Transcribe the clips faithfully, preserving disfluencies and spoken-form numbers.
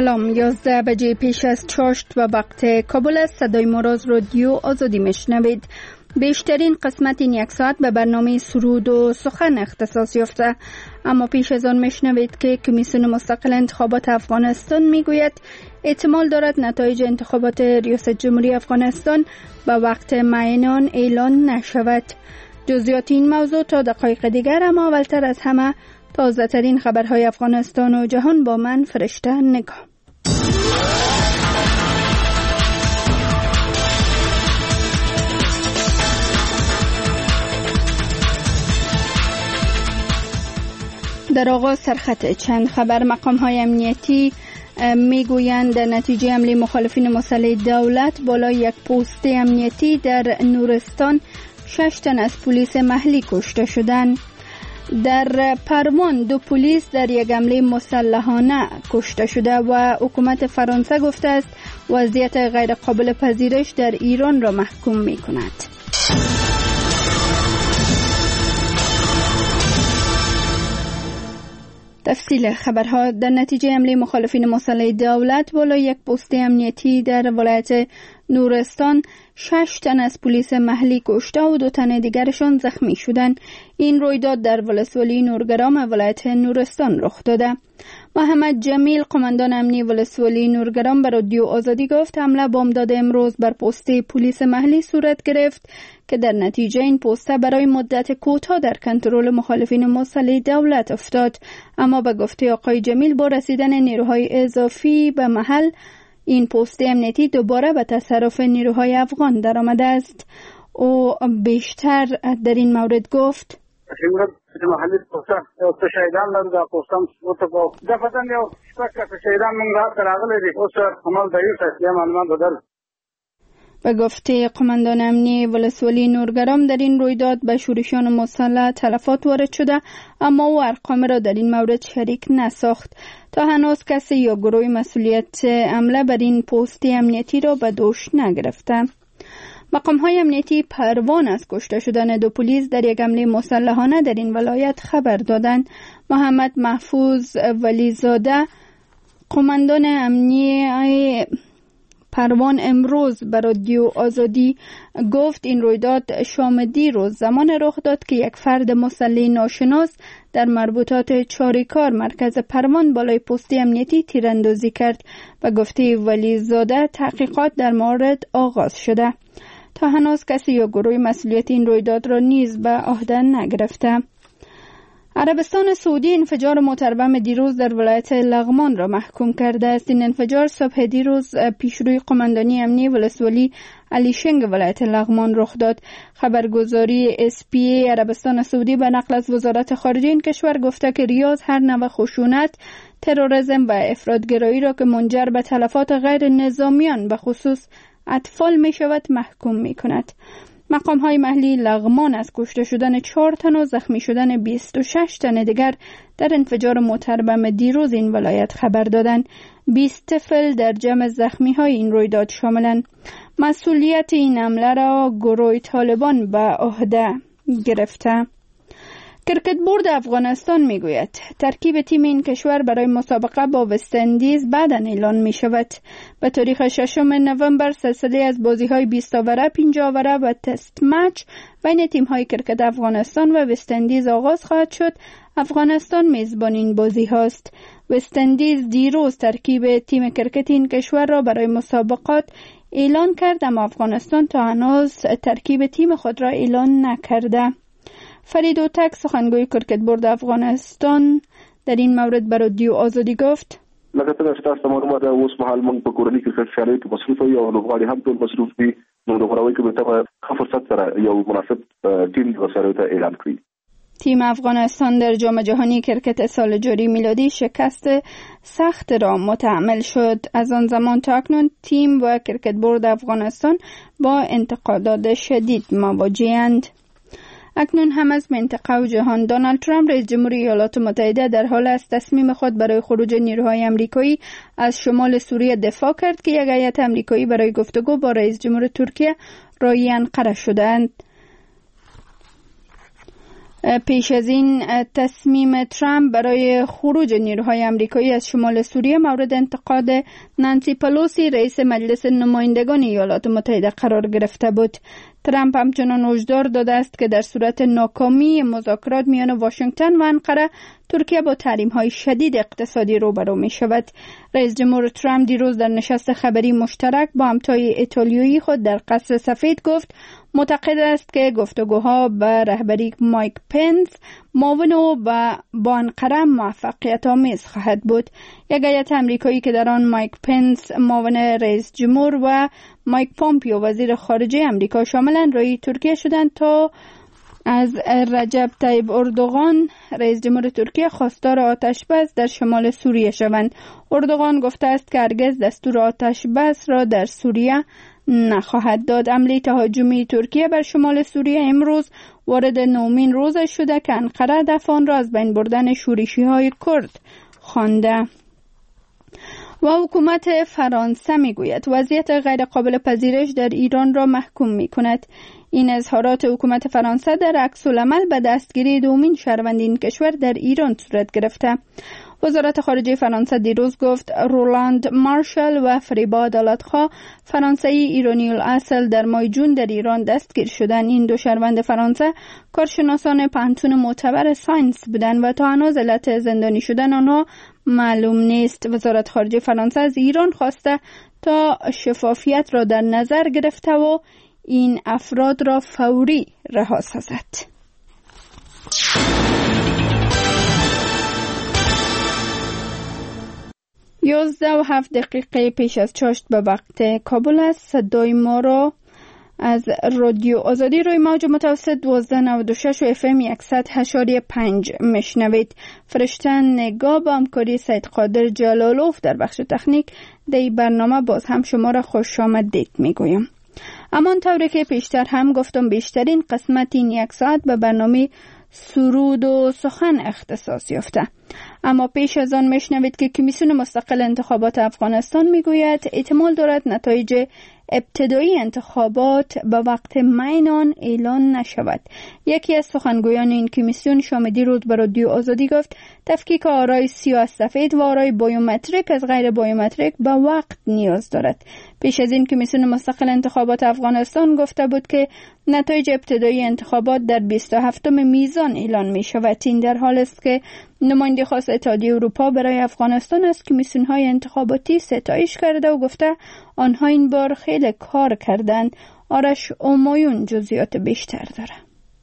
سلام، یازده بجه پیش از چاشت و وقت کابل است. صدای ما را از رادیو آزادی میشنوید. بیشترین قسمت این یک ساعت به برنامه سرود و سخن اختصاص یافته، اما پیش از آن میشنوید که کمیسیون مستقل انتخابات افغانستان میگوید احتمال دارد نتایج انتخابات ریاست جمهوری افغانستان به وقت معین اعلان نشود. جزئیات این موضوع تا دقایق دیگر، اما اولتر از همه تازه ترین خبرهای افغانستان و جهان با من فرشته نگاه. در آغاز سرخط چند خبر. مقام های امنیتی میگویند نتیجه حمله مخالفین مسلح دولت بالای یک پست امنیتی در نورستان شش تن از پلیس محلی کشته شدند. در پروان دو پلیس در یک حمله مسلحانه کشته شده و حکومت فرانسه گفته است وضعیت غیر قابل پذیرش در ایران را محکوم می کند. تفصیل خبرها. در نتیجه حمله مخالفین مسلح دولت بالای یک پست امنیتی در ولایت نورستان شش تن از پلیس محلی کشته و دو تن دیگرشان زخمی شدند. این رویداد در ولسوالی نورگرام ولایت نورستان رخ داده. محمد جمیل، قماندان امنی ولسوالی نورگرام، به رادیو آزادی گفت حمله بامداد امروز بر پست پلیس محلی صورت گرفت که در نتیجه این پست برای مدت کوتاه در کنترل مخالفین مسلح دولت افتاد، اما به گفته آقای جمیل با رسیدن نیروهای اضافی به محل این پست امنیتی دوباره به تصرف نیروهای افغان درآمده است. او بیشتر در این مورد گفت: محلی پوسټ او شهیدان لرو دا پوسټم او ته په دفتن یو شپږ شهیدان موږ راغلي دي. اوس عمل د یو څه معلومات بدل. به گفته قماندان امنی ولسوالی نورگرام در این رویداد به شورشیان مسلح تلفات وارد شده، اما او ارقام را در این مورد شریک نساخت. تا هنوز کسی یا گروه مسئولیت حمله بر این پست امنیتی را به دوش نگرفته. مقام های امنیتی پروان از کشته شدن دو پلیس در یک حمله مسلحانه در این ولایت خبر دادند. محمد محفوظ ولیزاده، قماندان امنی پروان، امروز به رادیو آزادی گفت این رویداد شام دیروز زمان رخ داد که یک فرد مسلح ناشناس در مربوطات چاریکار مرکز پروان بالای پست امنیتی تیراندازی کرد. و گفته ولیزاده تحقیقات در مورد آغاز شده. تا هنوز کسی یا گروه مسئولیت این رویداد را نیز به عهده نگرفته. عربستان سعودی انفجار موتربم دیروز در ولایت لغمان را محکوم کرده است. این انفجار صبح دیروز پیشروی قماندانی امنی ولسوالی علی شنگ ولایت لغمان رخ داد. خبرگزاری اس پی ای عربستان سعودی به نقل از وزارت خارجه این کشور گفته که ریاض هر نوع خشونت، تروریسم و افراطگرایی را که منجر به تلفات غیر نظامیان به خصوص اطفال می شود محکوم می کند. مقام های محلی لغمان از کشته شدن چهار تن و زخمی شدن بیست و شش تن دیگر در انفجار موتربم دیروز این ولایت خبر دادند. بیست طفل در جمع زخمی های این رویداد شاملند. مسئولیت این حمله را گروه طالبان به عهده گرفته. کرکت بورد افغانستان میگوید ترکیب تیم این کشور برای مسابقه با وست اندیز بعداً اعلان می شود. به تاریخ ششم نوامبر سلسله از بازی های بیست اوره، پنجاه اوره و تست مچ بین تیم های کرکت افغانستان و وست اندیز آغاز خواهد شد. افغانستان میزبان این بازی هاست. وست اندیز دیروز ترکیب تیم کرکت این کشور را برای مسابقات اعلان کرد، اما افغانستان تا هنوز ترکیب تیم خود را اعلان نکرده. فرید اوتک، سخنگوی کرکت بورد افغانستان، در این مورد به رادیو آزادی گفت: لکه څنګه چې تاسو ته معلومه ده اوس مهال موږ په کورني کرکټ سیالیو کې مصروف یو او لوبغاړي هم ټول مصروف دي. نو د غوړاوي کمیټه به ښه فرصت سره یو مناسب ټیم وسره ته اعلان کړي. تیم افغانستان در جام جهانی کرکت سال جاری میلادی شکست سخت را متحمل شد. از آن زمان تا اکنون تیم و کرکت بورد افغانستان با انتقادات شدید مواجه‌اند. اکنون هم از منطقه و جهان. دونالد ترامپ رئیس جمهور ایالات متحده در حال است تصمیم خود برای خروج نیروهای آمریکایی از شمال سوریه دفاع کرد که یک هیئت آمریکایی برای گفتگو با رئیس جمهور ترکیه راهی انقره شدند. پیش از این تصمیم ترامپ برای خروج نیروهای آمریکایی از شمال سوریه مورد انتقاد نانسی پلوسی رئیس مجلس نمایندگان ایالات متحده قرار گرفته بود. ترامپ همچنان هشدار داده است که در صورت ناکامی مذاکرات میان واشنگتن و انقره، ترکیه با تحریم‌های شدید اقتصادی روبرو می شود. رئیس جمهور ترامپ دیروز در نشست خبری مشترک با همتای ایتالیایی خود در قصر سفید گفت معتقد است که گفتگوها به رهبری مایک پنس معاون او و با انقره موفقیت آمیز خواهد بود. یک هیئت آمریکایی که در آن مایک پنس معاون رئیس جمهور و مایک پومپیو وزیر خارجه آمریکا شاملند روی ترکیه شدند تا از رجب طیب اردوغان رئیس جمهور ترکیه خواستار آتش بس در شمال سوریه شوند. اردوغان گفته است که هرگز دستور آتش بس را در سوریه نخواهد داد. حمله تهاجمی ترکیه بر شمال سوریه امروز وارد نومین روز شده که انقره دفعان را از بین بردن شورشی‌های کرد خوانده. و حکومت فرانسه میگوید وضعیت غیر قابل پذیرش در ایران را محکوم می کند. این اظهارات حکومت فرانسه در عکس العمل به دستگیری دومین شهروند این کشور در ایران صورت گرفته. وزارت خارجه فرانسه دیروز گفت رولاند مارشال و فریبا عدالتخواه فرانسوی ایرانی الاصل در ماه جون در ایران دستگیر شدند. این دو شهروند فرانسه کارشناسان پانتون معتبر ساینس بودند و تا هنوز علت زندانی شدن آنها معلوم نیست. وزارت خارجه فرانسه از ایران خواسته تا شفافیت را در نظر گرفته و این افراد را فوری رها سازد. یازده و هفت دقیقه پیش از چاشت به وقت کابل است. صدای ما را از رادیو آزادی روی موج متوسط دوازده و نود و شش و اف ام صد و هشت و پنج مشنوید. فرشتن نگاه با همکاری سید قادر جلالوف در بخش تکنیک در برنامه باز هم شما را خوش آمدید میگویم. اما طوری که پیشتر هم گفتم بیشترین قسمت این یک ساعت به برنامه سرود و سخن اختصاص یافته. اما پیش از آن میشنوید که کمیسیون مستقل انتخابات افغانستان میگوید احتمال دارد نتایج ابتدایی انتخابات به وقت معین اعلان نشود. یکی از سخنگویان این کمیسیون شام دیروز به رادیو آزادی گفت تفکیک آرای سیاه سفید و آرای بایومتریک از غیر بایومتریک به وقت نیاز دارد. پیش از این کمیسیون مستقل انتخابات افغانستان گفته بود که نتایج ابتدایی انتخابات در بیست و هفتم میزان اعلان می شود. این در حال است که نماینده خاص اتحادیه اروپا برای افغانستان از کمیسیون‌های انتخاباتی ستایش کرده و گفته آنها این بار خیلی کار کردند. آرش اومایون جزئیات بیشتر داره.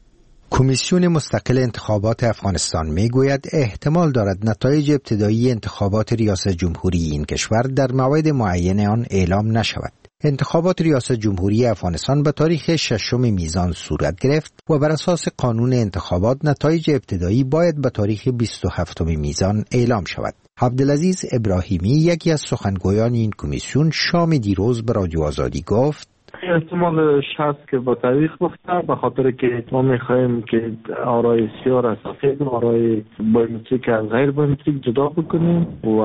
کمیسیون مستقل انتخابات افغانستان میگوید احتمال دارد نتایج ابتدایی انتخابات ریاست جمهوری این کشور در موعد معین آن اعلام نشود. انتخابات ریاست جمهوری افغانستان به تاریخ ششم میزان صورت گرفت و بر اساس قانون انتخابات نتایج ابتدایی باید به تاریخ بیست و هفتم میزان اعلام شود. عبدالعزیز ابراهیمی یکی از سخنگویان این کمیسیون شام دیروز به رادیو آزادی گفت احتمالش هست که با تاریخ بخته به خاطر که ما میخواهیم که آرای سیاه را سفید و آرای بایومتریک از غیر بایومتریک جدا بکنیم و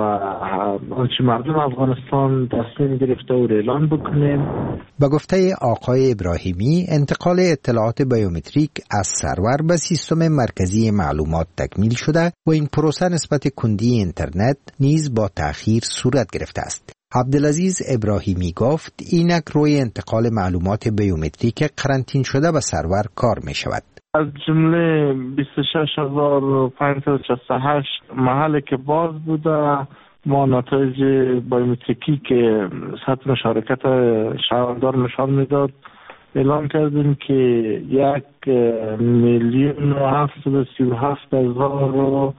آنچه مردم افغانستان تصمیم گرفته و اعلان بکنیم. با گفته آقای ابراهیمی انتقال اطلاعات بایومتریک از سرور به سیستم مرکزی معلومات تکمیل شده و این پروسه نسبت کندی اینترنت نیز با تأخیر صورت گرفته است. عبدالعزیز ابراهیمی گفت اینک روی انتقال معلومات بیومتریک قرنطین شده به سرور کار می شود. از جمله بیست و شش هزار و پانصد و شصت و هشت محل که باز بوده ما نتایج بیومتریکی که سطح مشارکت شهروندان نشان میداد اعلام کردیم که یک میلیون و هفتصد و سی و هفت هزار و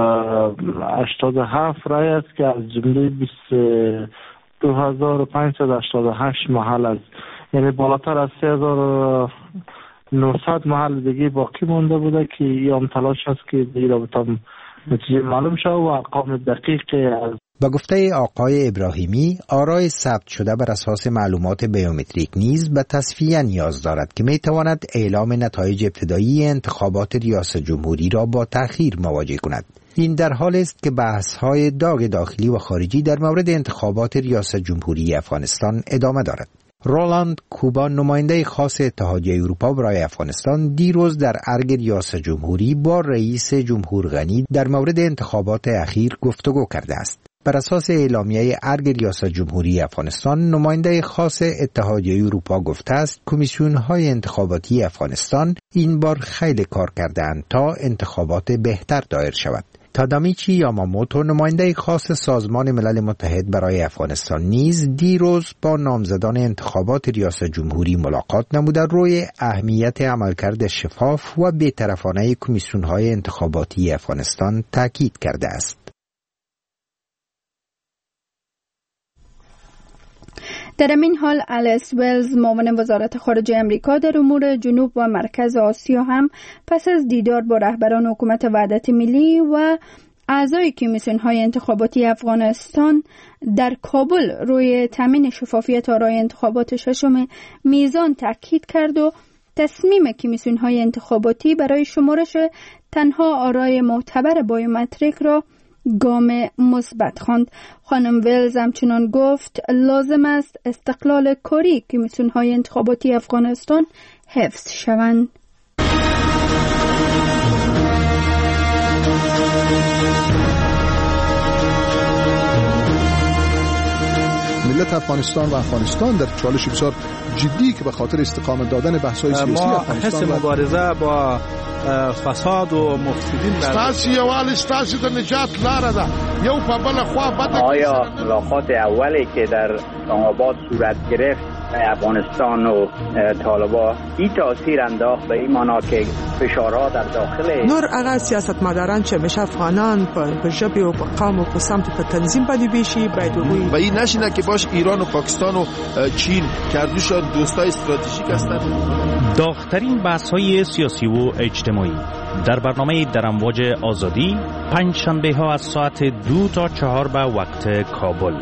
هشتاد و هفت رای است که از جمله بیست و دو هزار و پانصد و هشتاد و هشت محل است، یعنی بالاتر از سه هزار و نهصد محل دیگه باقی مونده بوده که این تلاش است که دیگه را بتام نتیجه معلوم شد و ارقام دقیق از. با گفته آقای ابراهیمی آرای ثبت شده بر اساس معلومات بیومتریک نیز به تصفیه نیاز دارد که می تواند اعلام نتایج ابتدایی انتخابات ریاست جمهوری را با تأخیر مواجه کند. این در حال است که بحث‌های داغ داخلی و خارجی در مورد انتخابات ریاست جمهوری افغانستان ادامه دارد. رولاند کوبان، نماینده خاص اتحادیه اروپا برای افغانستان، دیروز در ارگ ریاست جمهوری با رئیس جمهور غنی در مورد انتخابات اخیر گفتگو کرده است. بر اساس اعلامیه ارگ ریاست جمهوری افغانستان، نماینده خاص اتحادیه اروپا گفته است کمیسیون‌های انتخاباتی افغانستان این بار خیلی کار کردند تا انتخابات بهتر دایر شود. تادامیچی یاماموتو، نماینده خاص سازمان ملل متحد برای افغانستان، نیز دیروز با نامزدان انتخابات ریاست جمهوری ملاقات نموده روی اهمیت عملکرد شفاف و بی‌طرفانه کمیسیون‌های انتخاباتی افغانستان تاکید کرده است. در این حال الیس ولز، معاون وزارت خارجه امریکا در امور جنوب و مرکز آسیا، هم پس از دیدار با رهبران حکومت وحدت ملی و اعضای کمیسیون‌های انتخاباتی افغانستان در کابل روی تامین شفافیت آرای انتخابات ششم میزان تاکید کرد و تصمیم کمیسیون‌های انتخاباتی برای شمارش تنها آرای معتبر بایومتریک را گام مثبت خواند. خانم ولز همچنان گفت لازم است استقلال کاری کمیسیون‌های انتخاباتی افغانستان حفظ شوند. ملت افغانستان و افغانستان در چالش بسیار جدی که به خاطر استقامت دادن بحث‌های سیاسی افغانستان ما حس مبارزه با فساد و مفسدین ستاسو یوال ستاسو د نجات لاره ده یو په بل خوا بده. آیا ملاقات اولی که در آباد صورت گرفت افغانستان و طالبان این تاثیر انداخت به این معنا که فشارها در داخل نور هغه سیاستمداران چې همیشه افغانان په ژبې او په قوم او په سمت په تنظیم باندې بشي باید وي و این نشینه که باش ایران و پاکستان و چین کردوشان دوستای استراتژیک هستند. داغ‌ترین بحث‌های سیاسی و اجتماعی در برنامه در امواج آزادی پنج شنبه ها از ساعت دو تا چهار به وقت کابل.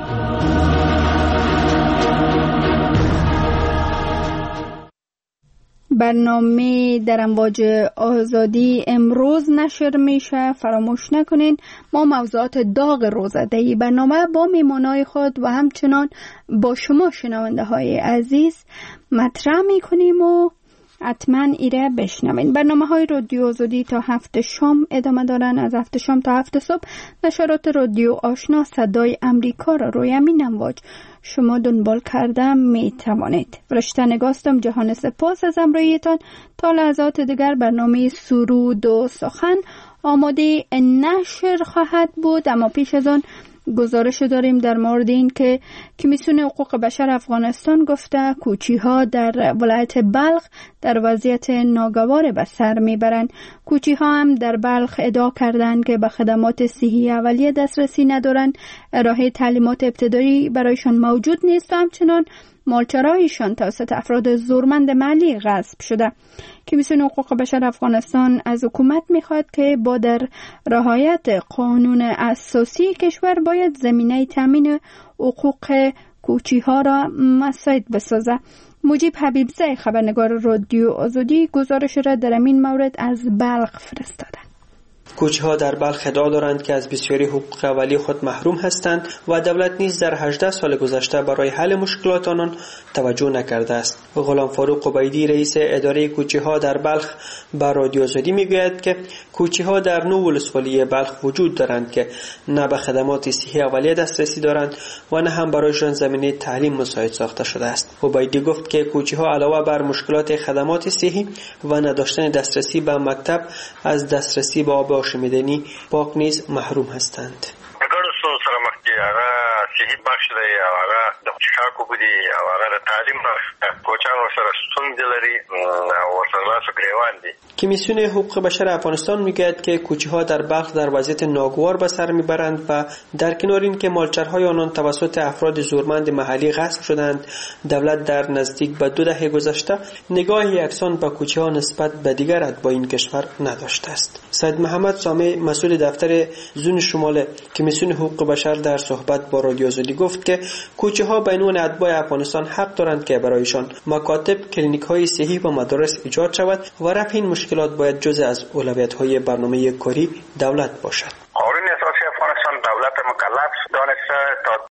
برنامه در امواج آزادی امروز نشر میشه. فراموش نکنین ما موضوعات داغ روزادهی برنامه با میمانای خود و همچنان با شما شنونده های عزیز مطرح میکنیم و حتما ایره بشنوین. برنامه های رادیو آزادی تا هفت شام ادامه دارن. از هفت شام تا هفت صبح نشرات رادیو آشنا صدای امریکا را روی همین امواج شما دنبال کردم می توانید. فرشته نگاستم جهان سپاس از همراهیتان. تا لحظات دیگر برنامه سرود و سخن آماده نشر خواهد بود، اما پیش از آن گزارش داریم در مورد این که کمیسیون حقوق بشر افغانستان گفته کوچی ها در ولایت بلخ در وضعیت ناگوار به سر میبرند. کوچی ها هم در بلخ ادعا کردند که به خدمات صحی اولیه دسترسی ندارند، ارائه تعلیمات ابتدایی برایشان موجود نیست و همچنان مالچرایشان توسط افراد زورمند محلی غصب شده. کمیسیون حقوق بشر افغانستان از حکومت میخواد که با در رعایت قانون اساسی کشور باید زمینه تامین حقوق کوچی ها را مساعد بسازه. مجیب حبیبزاده خبرنگار رادیو آزادی گزارش را در این مورد از بلخ فرستاده. کوچه‌ها در بلخ ادعا دارند که از بسیاری حقوق اولیه خود محروم هستند و دولت نیز در هجده سال گذشته برای حل مشکلات آنان توجه نکرده است. غلام فاروق قبیدی رئیس اداره کوچه‌ها در بلخ به رادیو آزادی میگوید که کوچه‌ها در نو ولسوالی بلخ وجود دارند که نه به خدمات صحی اولیه دسترسی دارند و نه هم برایشان زمینه تعلیم مساعد ساخته شده است. قبیدی گفت که کوچه‌ها علاوه بر مشکلات خدمات صحی و نداشتن دسترسی به مکتب از دسترسی به آب شمیدنی پاک نیز محروم هستند. اگر سو سره مخکې هغه صحي بخش دی او هغه د چاکو بودی او هغه د تعلیم کوچان سره ستونزې لري او ورسره لاسو ګریوان دي. کمیسیون حقوق بشر افغانستان میگوید که کوچه‌ها در بلخ در وضعیت ناگوار به سر میبرند و در کنار این که مالچرهای آنان توسط افراد زورمند محلی غصب شدند، دولت در نزدیک به دو دهه گذشته نگاهی یکسان به کوچه‌ها نسبت به دیگر اتباع کشور نداشته است. سید محمد سامع مسئول دفتر زون شمال کمیسیون حقوق بشر در صحبت با رادیو آزادی گفت که کوچه‌ها به عنوان اتباع افغانستان حق دارند که برایشان مکاتب، کلینیک‌های صحی و مدارس ایجاد شود و رفع این مشکلات باید جزء از اولویت‌های برنامه کاری دولت باشد. قانون اساسی افغانستان دولت مکلف دانسته تا